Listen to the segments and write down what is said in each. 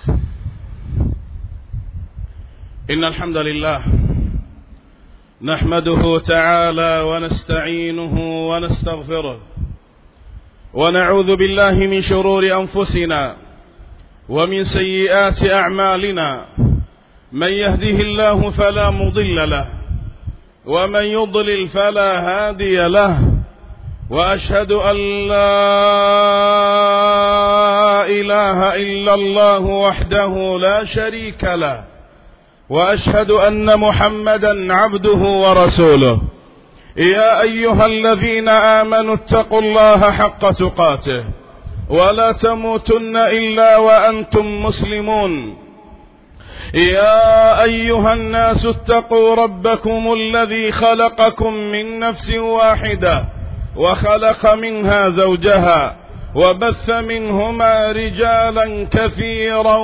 إن الحمد لله نحمده تعالى ونستعينه ونستغفره ونعوذ بالله من شرور أنفسنا ومن سيئات أعمالنا. من يهده الله فلا مضل له ومن يضلل فلا هادي له، وأشهد أن لا إله إلا الله وحده لا شريك له، وأشهد أن محمدا عبده ورسوله. يا أيها الذين آمنوا اتقوا الله حق تقاته ولا تموتن إلا وأنتم مسلمون. يا أيها الناس اتقوا ربكم الذي خلقكم من نفس واحدة وخلق منها زوجها وبث منهما رجالا كثيرا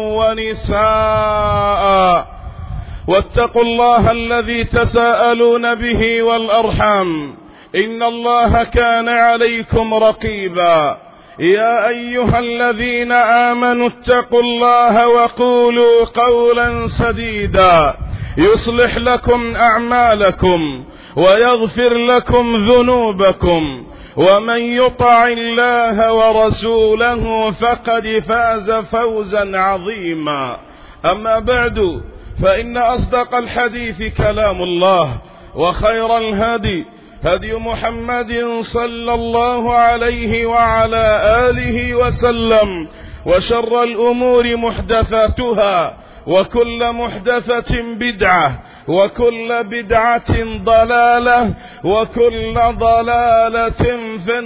ونساء، واتقوا الله الذي تساءلون به والأرحام إن الله كان عليكم رقيبا. يا أيها الذين آمنوا اتقوا الله وقولوا قولا سديدا يصلح لكم أعمالكم ويغفر لكم ذنوبكم، ومن يطع الله ورسوله فقد فاز فوزا عظيما. أما بعد، فإن أصدق الحديث كلام الله، وخير الهدي هدي محمد صلى الله عليه وعلى آله وسلم، وشر الأمور محدثاتها، وكل محدثة بدعة، وكل بدعة ضلالة، وكل ضلالة في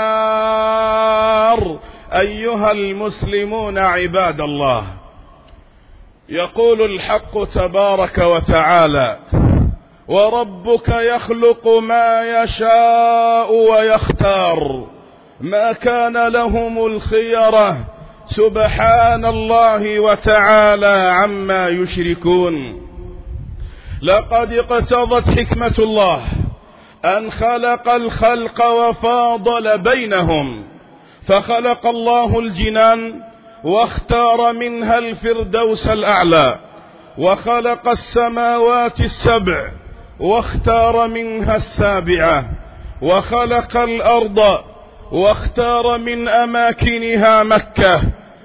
النار. أيها المسلمون عباد الله، يقول الحق تبارك وتعالى: وربك يخلق ما يشاء ويختار ما كان لهم الخيرة سبحان الله وتعالى عما يشركون. لقد اقتضت حكمة الله أن خلق الخلق وفاضل بينهم، فخلق الله الجنان واختار منها الفردوس الأعلى، وخلق السماوات السبع واختار منها السابعة، وخلق الأرض واختار من أماكنها مكة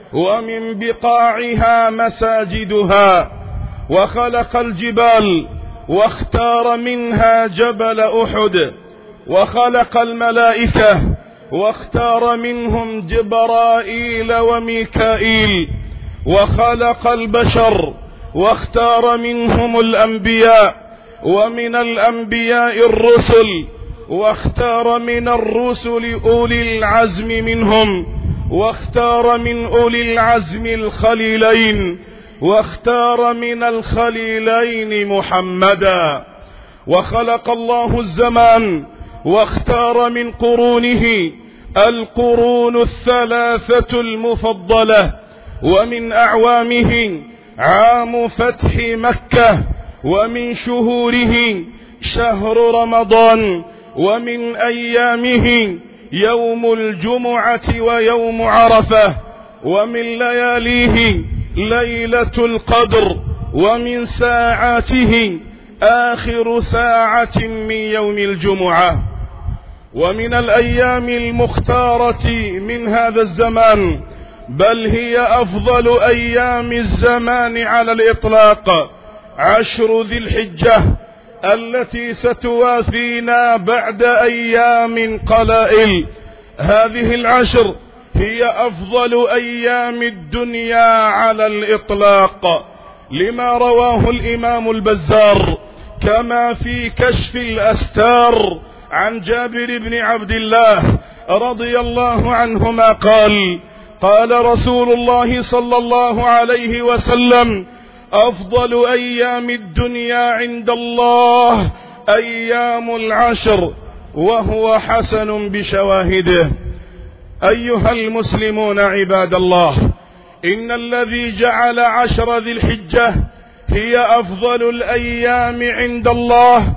ومن بقاعها مساجدها، وخلق الجبال واختار منها جبل أحد، وخلق الملائكة واختار منهم جبرائيل وميكائيل، وخلق البشر واختار منهم الأنبياء، ومن الأنبياء الرسل، واختار من الرسل أولي العزم منهم، واختار من أولي العزم الخليلين، واختار من الخليلين محمدا. وخلق الله الزمان واختار من قرونه القرون الثلاثة المفضلة، ومن أعوامه عام فتح مكة، ومن شهوره شهر رمضان، ومن أيامه يوم الجمعة ويوم عرفة، ومن لياليه ليلة القدر، ومن ساعاته آخر ساعة من يوم الجمعة. ومن الأيام المختارة من هذا الزمان، بل هي أفضل أيام الزمان على الإطلاق، 10 ذي الحجة التي ستوافينا بعد أيام قلائل. هذه العشر هي أفضل أيام الدنيا على الإطلاق، لما رواه الإمام البزار كما في كشف الأستار عن جابر بن عبد الله رضي الله عنهما قال: قال رسول الله صلى الله عليه وسلم: أفضل أيام الدنيا عند الله أيام العشر، وهو حسن بشواهده. أيها المسلمون عباد الله، إن الذي جعل 10 ذي الحجة هي أفضل الأيام عند الله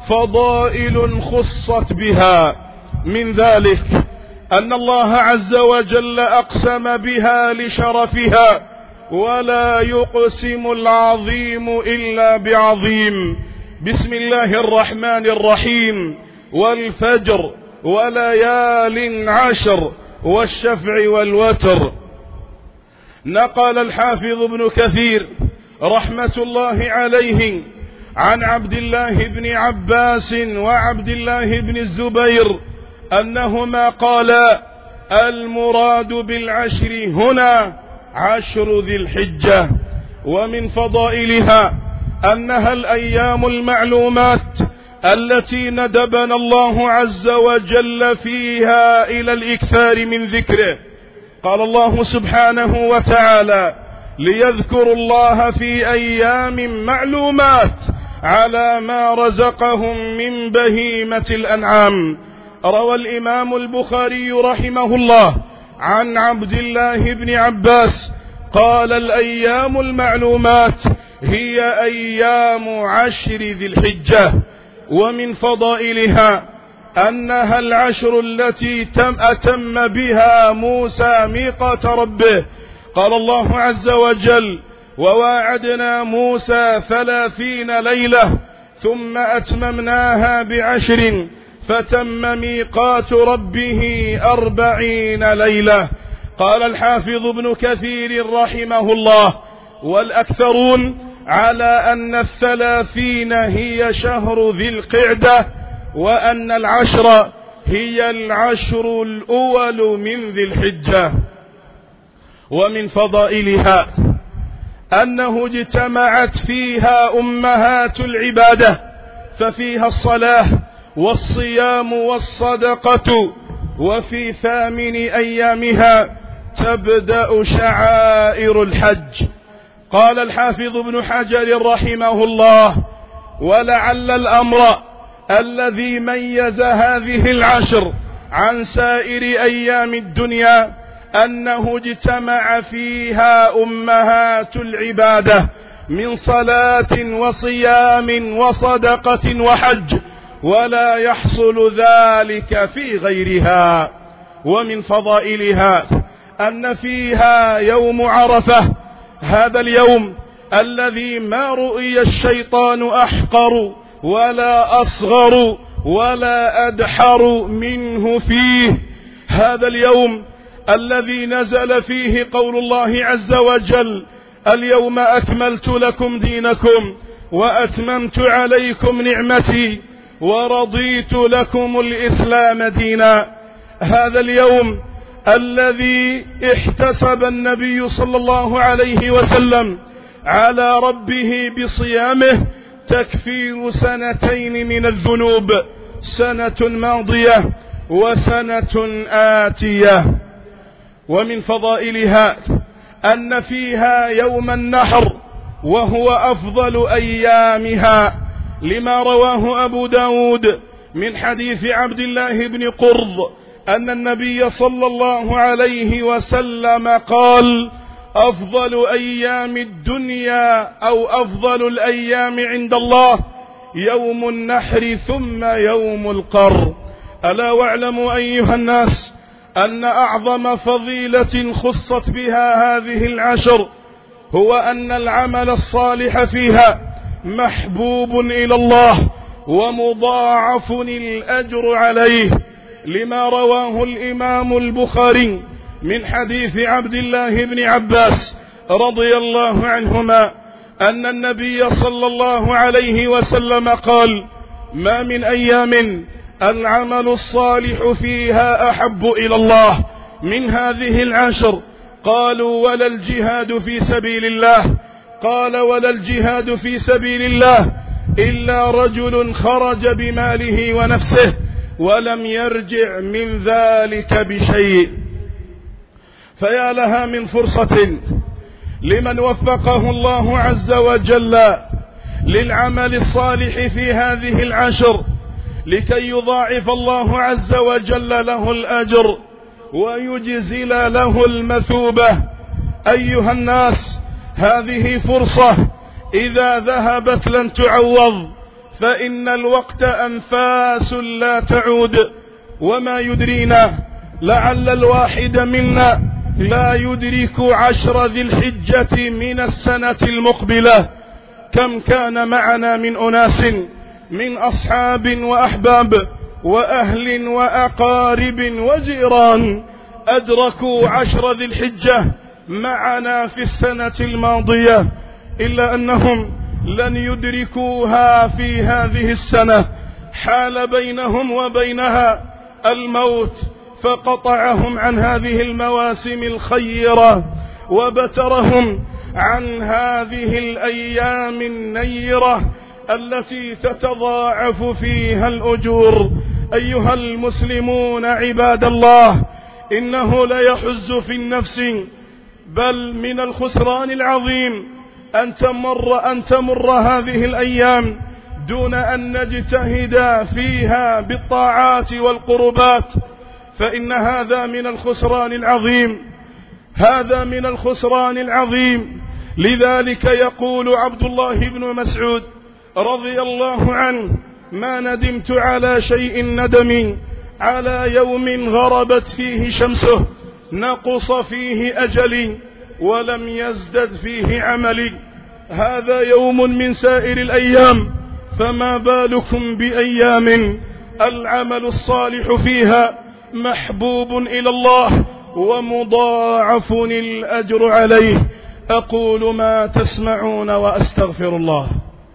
فضائل خصت بها. من ذلك أن الله عز وجل أقسم بها لشرفها ولا يقسم العظيم إلا بعظيم. بسم الله الرحمن الرحيم. والفجر وليال عشر والشفع والوتر. نقل الحافظ ابن كثير رحمة الله عليه عن عبد الله بن عباس وعبد الله بن الزبير أنهما قالا: المراد بالعشر هنا عشر ذي الحجة. ومن فضائلها أنها الأيام المعلومات التي ندبنا الله عز وجل فيها إلى الإكثار من ذكره. قال الله سبحانه وتعالى: ليذكروا الله في أيام معلومات على ما رزقهم من بهيمة الأنعام. روى الإمام البخاري رحمه الله عن عبد الله بن عباس قال: الأيام المعلومات هي أيام عشر ذي الحجة. ومن فضائلها أنها العشر التي أتم بها موسى ميقات ربه. قال الله عز وجل: وواعدنا موسى 30 ليلة ثم أتممناها ب10 فتم ميقات ربه 40 ليلة. قال الحافظ ابن كثير رحمه الله: والأكثرون على أن 30 هي شهر ذي القعدة، وأن 10 هي العشر الأول من ذي الحجة. ومن فضائلها أنه اجتمعت فيها أمهات العبادة، ففيها الصلاة والصيام والصدقة. وفي 8 أيامها تبدأ شعائر الحج. قال الحافظ ابن حجر رحمه الله: ولعل الأمر الذي ميز هذه العشر عن سائر أيام الدنيا أنه اجتمع فيها أمهات العبادة من صلاة وصيام وصدقة وحج، ولا يحصل ذلك في غيرها. ومن فضائلها أن فيها يوم عرفة، هذا اليوم الذي ما رؤي الشيطان أحقر ولا أصغر ولا أدحر منه فيه. هذا اليوم الذي نزل فيه قول الله عز وجل: اليوم أكملت لكم دينكم وأتممت عليكم نعمتي ورضيت لكم الإسلام دينا. هذا اليوم الذي احتسب النبي صلى الله عليه وسلم على ربه بصيامه تكفير 2 من الذنوب، سنة ماضية وسنة آتية. ومن فضائلها أن فيها يوم النحر، وهو أفضل أيامها، لما رواه أبو داود من حديث عبد الله بن قرظ أن النبي صلى الله عليه وسلم قال: أفضل أيام الدنيا أو أفضل الأيام عند الله يوم النحر ثم يوم القر. ألا واعلموا أيها الناس أن أعظم فضيلة خصت بها هذه العشر هو أن العمل الصالح فيها محبوب إلى الله ومضاعف الأجر عليه، لما رواه الإمام البخاري من حديث عبد الله بن عباس رضي الله عنهما أن النبي صلى الله عليه وسلم قال: ما من أيام العمل الصالح فيها أحب إلى الله من هذه العشر. قالوا: ولا الجهاد في سبيل الله؟ قال: ولا الجهاد في سبيل الله إلا رجل خرج بماله ونفسه ولم يرجع من ذلك بشيء. فيا لها من فرصة لمن وفقه الله عز وجل للعمل الصالح في هذه العشر، لكي يضاعف الله عز وجل له الأجر ويجزل له المثوبة. أيها الناس، هذه فرصة إذا ذهبت لن تعوض، فإن الوقت أنفاس لا تعود. وما يدرينا، لعل الواحد منا لا يدرك 10 ذي الحجة من السنة المقبلة. كم كان معنا من أناس من أصحاب وأحباب وأهل وأقارب وجيران أدركوا 10 ذي الحجة معنا في السنة الماضية، إلا أنهم لن يدركوها في هذه السنة، حال بينهم وبينها الموت فقطعهم عن هذه المواسم الخيرة وبترهم عن هذه الأيام النيرة التي تتضاعف فيها الأجور. أيها المسلمون عباد الله، إنه ليحز في النفس بل من الخسران العظيم أن تمر هذه الأيام دون أن نجتهد فيها بالطاعات والقربات، فإن هذا من الخسران العظيم، هذا من الخسران العظيم. لذلك يقول عبد الله بن مسعود رضي الله عنه: ما ندمت على شيء ندمي على يوم غربت فيه شمسه نقص فيه أجلي ولم يزدد فيه عملي. هذا يوم من سائر الأيام، فما بالكم بأيام العمل الصالح فيها محبوب إلى الله ومضاعف الأجر عليه. أقول ما تسمعون وأستغفر الله.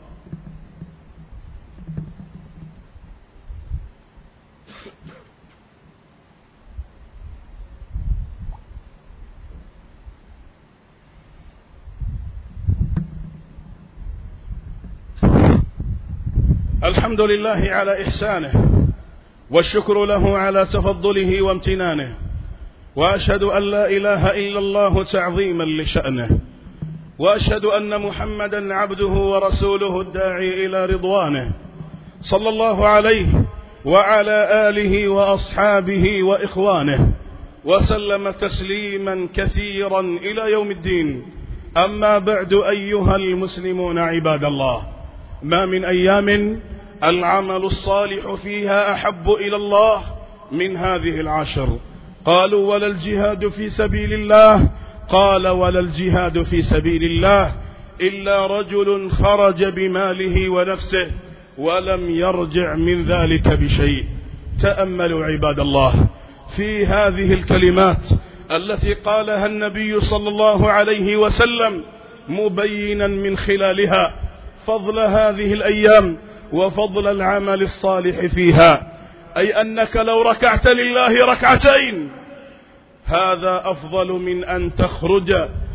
الحمد لله على إحسانه، والشكر له على تفضله وامتنانه، وأشهد أن لا إله إلا الله تعظيما لشأنه، وأشهد أن محمدا عبده ورسوله الداعي إلى رضوانه، صلى الله عليه وعلى آله وأصحابه وإخوانه وسلم تسليما كثيرا إلى يوم الدين. أما بعد، أيها المسلمون عباد الله، ما من أيام العمل الصالح فيها أحب إلى الله من هذه العشر. قالوا: ولا الجهاد في سبيل الله؟ قال: ولا الجهاد في سبيل الله إلا رجل خرج بماله ونفسه ولم يرجع من ذلك بشيء. تأملوا عباد الله في هذه الكلمات التي قالها النبي صلى الله عليه وسلم، مبينا من خلالها فضل هذه الأيام وفضل العمل الصالح فيها، أي أنك لو ركعت لله ركعتين هذا أفضل من أن تخرج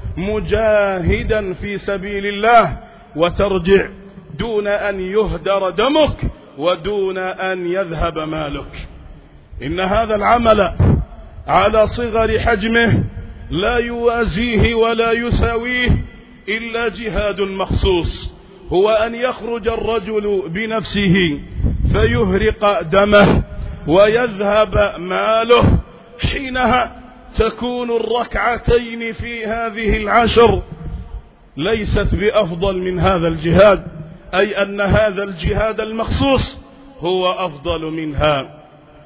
مجاهدا في سبيل الله وترجع دون أن يهدر دمك ودون أن يذهب مالك. إن هذا العمل على صغر حجمه لا يوازيه ولا يساويه إلا جهاد مخصوص، هو أن يخرج الرجل بنفسه فيهرق دمه ويذهب ماله. حينها تكون الركعتين في هذه العشر ليست بأفضل من هذا الجهاد، أي أن هذا الجهاد المخصوص هو أفضل منها.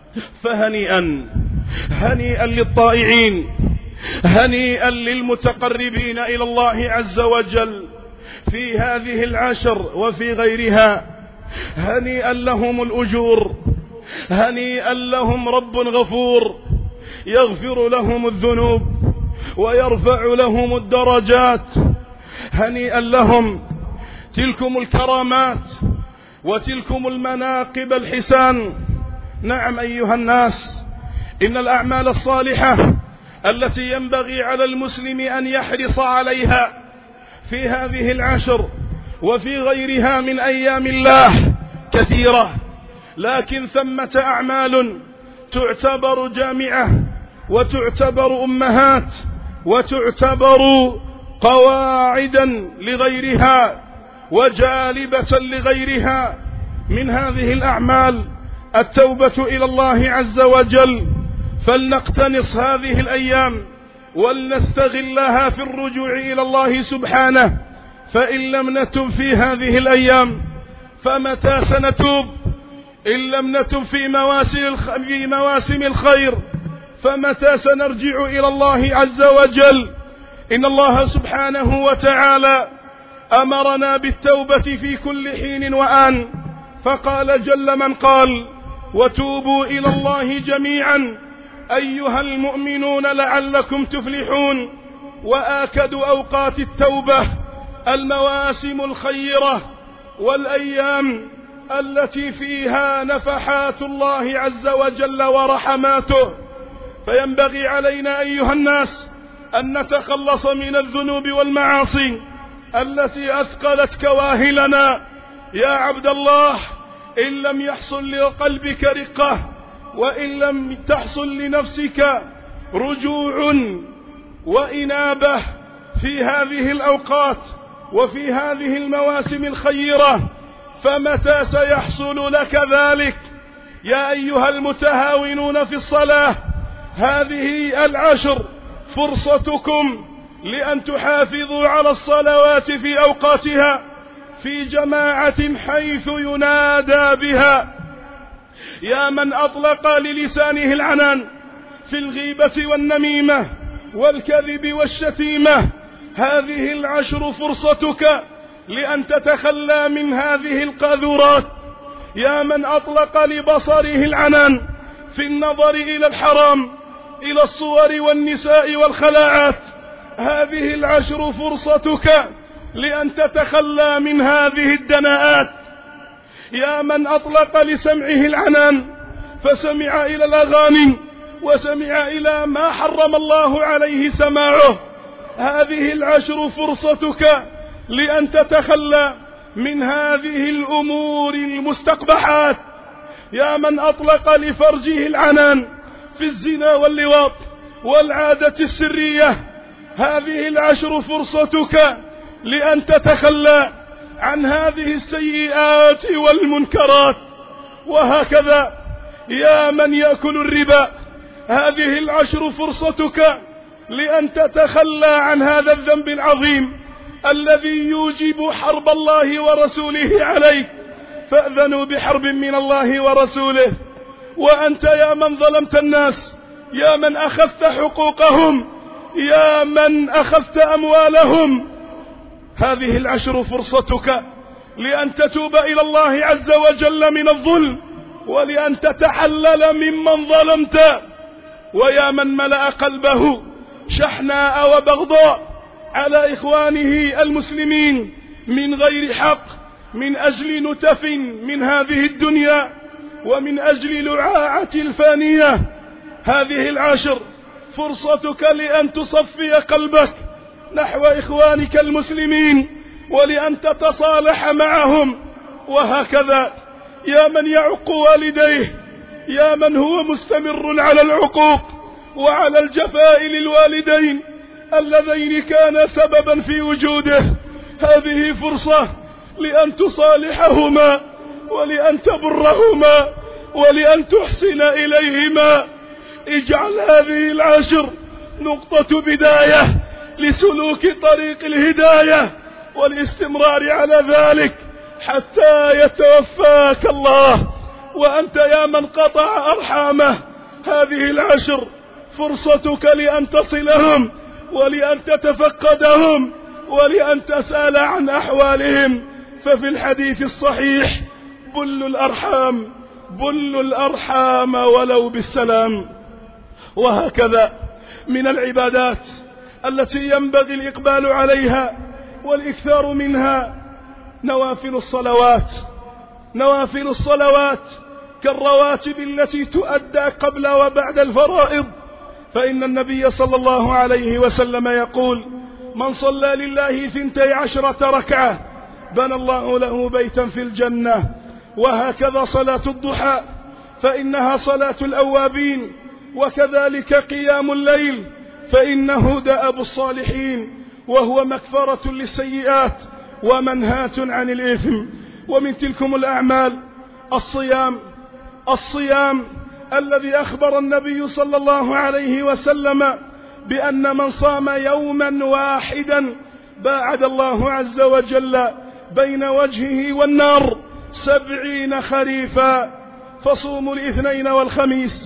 فهنيئا هنيئا للطائعين، هنيئا للمتقربين إلى الله عز وجل في هذه العشر وفي غيرها. هنيئا لهم الأجور، هنيئا لهم رب غفور يغفر لهم الذنوب ويرفع لهم الدرجات. هنيئا لهم تلكم الكرامات وتلكم المناقب الحسان. نعم أيها الناس، إن الأعمال الصالحة التي ينبغي على المسلم أن يحرص عليها في هذه العشر وفي غيرها من أيام الله كثيرة، لكن ثمة أعمال تعتبر جامعة وتعتبر أمهات وتعتبر قواعدا لغيرها وجالبة لغيرها. من هذه الأعمال التوبة إلى الله عز وجل، فلنقتنص هذه الأيام ولنستغلها في الرجوع إلى الله سبحانه، فإن لم نتب في هذه الأيام فمتى سنتوب؟ إن لم نتب في مواسم الخير فمتى سنرجع إلى الله عز وجل؟ إن الله سبحانه وتعالى أمرنا بالتوبة في كل حين وآن، فقال جل من قال: وتوبوا إلى الله جميعا أيها المؤمنون لعلكم تفلحون. وآكد أوقات التوبة المواسم الخيرة والأيام التي فيها نفحات الله عز وجل ورحماته. فينبغي علينا أيها الناس أن نتخلص من الذنوب والمعاصي التي أثقلت كواهلنا. يا عبد الله، إن لم يحصل لقلبك رقة، وإن لم تحصل لنفسك رجوع وإنابة في هذه الأوقات وفي هذه المواسم الخيرة، فمتى سيحصل لك ذلك؟ يا أيها المتهاونون في الصلاة، هذه العشر فرصتكم لأن تحافظوا على الصلوات في أوقاتها في جماعة حيث ينادى بها. يا من أطلق للسانه العنان في الغيبة والنميمة والكذب والشتيمة، هذه العشر فرصتك لأن تتخلى من هذه القاذورات. يا من أطلق لبصره العنان في النظر إلى الحرام، إلى الصور والنساء والخلاعات، هذه العشر فرصتك لأن تتخلى من هذه الدناءات. يا من أطلق لسمعه العنان فسمع إلى الأغاني وسمع إلى ما حرم الله عليه سماعه، هذه العشر فرصتك لأن تتخلى من هذه الأمور المستقبحات. يا من أطلق لفرجه العنان في الزنا واللواط والعادة السرية، هذه العشر فرصتك لأن تتخلى عن هذه السيئات والمنكرات. وهكذا يا من يأكل الربا، هذه العشر فرصتك لأن تتخلى عن هذا الذنب العظيم الذي يوجب حرب الله ورسوله عليك، فأذنوا بحرب من الله ورسوله. وأنت يا من ظلمت الناس، يا من أخذت حقوقهم، يا من أخذت أموالهم، هذه العشر فرصتك لأن تتوب إلى الله عز وجل من الظلم ولأن تتحلل ممن ظلمت. ويا من ملأ قلبه شحناء وبغضاء على إخوانه المسلمين من غير حق، من أجل نتف من هذه الدنيا ومن أجل لعاعة الفانية، هذه العشر فرصتك لأن تصفي قلبك نحو إخوانك المسلمين ولأن تتصالح معهم. وهكذا يا من يعق والديه، يا من هو مستمر على العقوق وعلى الجفاء للوالدين اللذين كان سببا في وجوده، هذه فرصة لأن تصالحهما ولأن تبرهما ولأن تحسن إليهما. اجعل هذه العشر نقطة بداية لسلوك طريق الهداية والاستمرار على ذلك حتى يتوفاك الله وأنت يا من قطع أرحامه. هذه العشر فرصتك لأن تصلهم ولأن تتفقدهم ولأن تسأل عن أحوالهم. ففي الحديث الصحيح: بلوا الأرحام ولو بالسلام. وهكذا من العبادات التي ينبغي الإقبال عليها والإكثار منها نوافل الصلوات كالرواتب التي تؤدى قبل وبعد الفرائض. فإن النبي صلى الله عليه وسلم يقول: من صلى لله 12 ركعة بنى الله له بيتا في الجنة. وهكذا صلاة الضحى فإنها صلاة الأوابين، وكذلك قيام الليل فإنه دأب الصالحين وهو مكفرة للسيئات ومنهاة عن الإثم. ومن تلكم الأعمال الصيام الذي أخبر النبي صلى الله عليه وسلم بأن من صام يوما واحدا باعد الله عز وجل بين وجهه والنار 70 خريفا. فصوموا الاثنين والخميس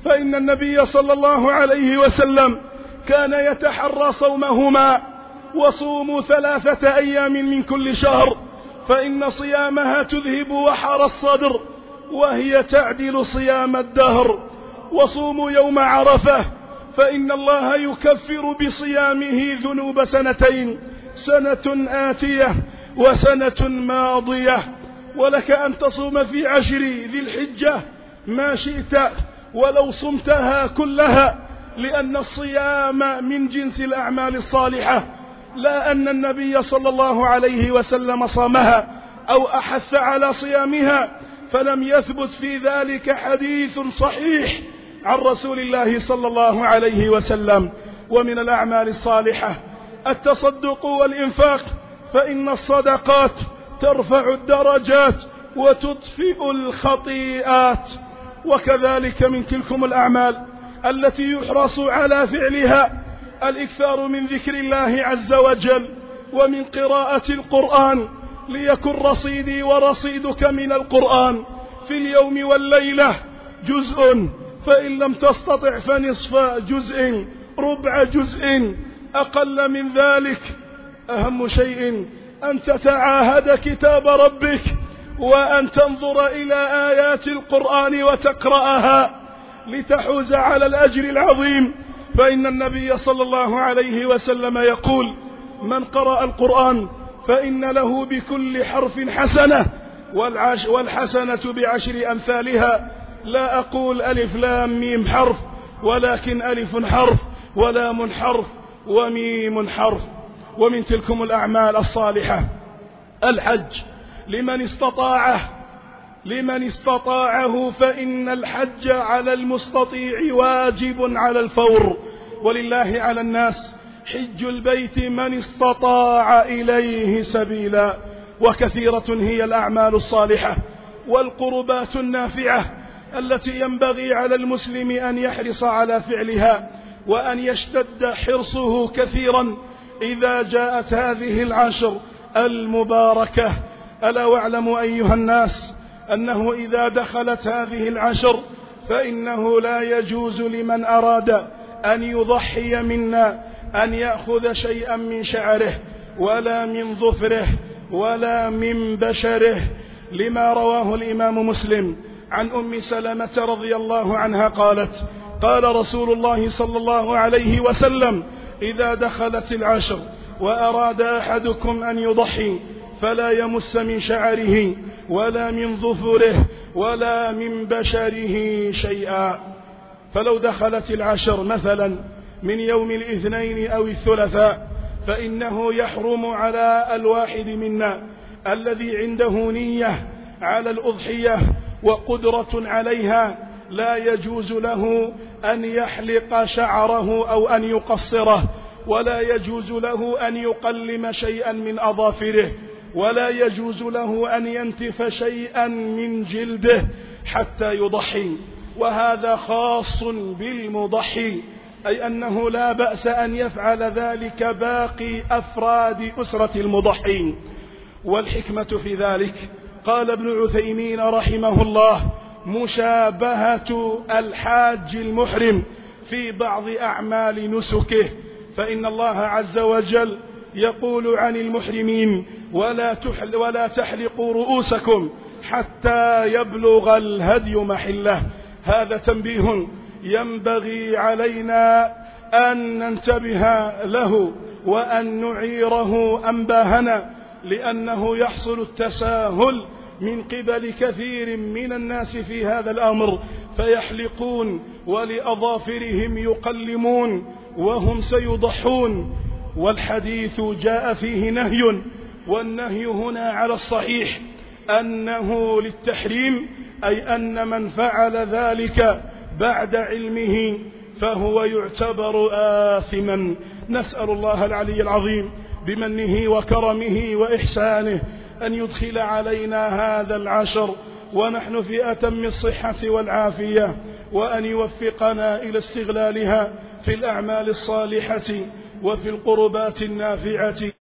فإن النبي صلى الله عليه وسلم كان يتحرى صومهما. وصوموا 3 أيام من كل شهر، فإن صيامها تذهب وحر الصدر، وهي تعدل صيام الدهر. وصوموا يوم عرفة، فإن الله يكفر بصيامه ذنوب 2 سنة آتية وسنة ماضية. ولك أن تصوم في 10 ذي الحجة ما شئت ولو صمتها كلها، لأن الصيام من جنس الأعمال الصالحة، لا أن النبي صلى الله عليه وسلم صامها أو أحث على صيامها، فلم يثبت في ذلك حديث صحيح عن رسول الله صلى الله عليه وسلم. ومن الأعمال الصالحة التصدق والإنفاق، فإن الصدقات ترفع الدرجات وتطفئ الخطيئات. وكذلك من تلكم الأعمال التي يحرص على فعلها الإكثار من ذكر الله عز وجل ومن قراءة القرآن، ليكن رصيدي ورصيدك من القرآن في اليوم والليلة جزء، فإن لم تستطع فنصف جزء، ربع جزء، أقل من ذلك. أهم شيء أن تتعاهد كتاب ربك، وأن تنظر إلى آيات القرآن وتقرأها لتحوز على الأجر العظيم. فإن النبي صلى الله عليه وسلم يقول: من قرأ القرآن فإن له بكل حرف حسنة، والحسنة ب10 أمثالها. لا أقول ألف لام ميم حرف، ولكن ألف حرف ولام حرف وميم حرف. ومن تلكم الأعمال الصالحة الحج لمن استطاعه، فإن الحج على المستطيع واجب على الفور. ولله على الناس حج البيت من استطاع إليه سبيلا. وكثيرة هي الأعمال الصالحة والقربات النافعة التي ينبغي على المسلم أن يحرص على فعلها، وأن يشتد حرصه كثيرا إذا جاءت هذه العشر المباركة. ألا واعلموا أيها الناس أنه إذا دخلت هذه العشر فإنه لا يجوز لمن أراد أن يضحي منا أن يأخذ شيئا من شعره ولا من ظفره ولا من بشره، لما رواه الإمام مسلم عن أم سلمة رضي الله عنها قالت: قال رسول الله صلى الله عليه وسلم: إذا دخلت العشر وأراد أحدكم أن يضحي فلا يمس من شعره ولا من ظفره ولا من بشره شيئا. فلو دخلت العشر مثلا من يوم الاثنين أو الثلاثاء، فإنه يحرم على الواحد منا الذي عنده نية على الأضحية وقدرة عليها، لا يجوز له أن يحلق شعره أو أن يقصره، ولا يجوز له أن يقلم شيئا من أظافره، ولا يجوز له أن ينتف شيئا من جلده حتى يضحي. وهذا خاص بالمضحي، أي أنه لا بأس أن يفعل ذلك باقي أفراد أسرة المضحين. والحكمة في ذلك، قال ابن عثيمين رحمه الله: مشابهة الحاج المحرم في بعض أعمال نسكه، فإن الله عز وجل يقول عن المحرمين: ولا تحلقوا رؤوسكم حتى يبلغ الهدي محله. هذا تنبيه ينبغي علينا أن ننتبه له وأن نعيره أنباهنا، لأنه يحصل التساهل من قبل كثير من الناس في هذا الأمر، فيحلقون ولأظافرهم يقلمون وهم سيضحون. والحديث جاء فيه نهي، والنهي هنا على الصحيح أنه للتحريم، أي أن من فعل ذلك بعد علمه فهو يعتبر آثما. نسأل الله العلي العظيم بمنه وكرمه وإحسانه أن يدخل علينا هذا العشر ونحن في أتم الصحة والعافية، وأن يوفقنا إلى استغلالها في الأعمال الصالحة وفي القربات النافعة.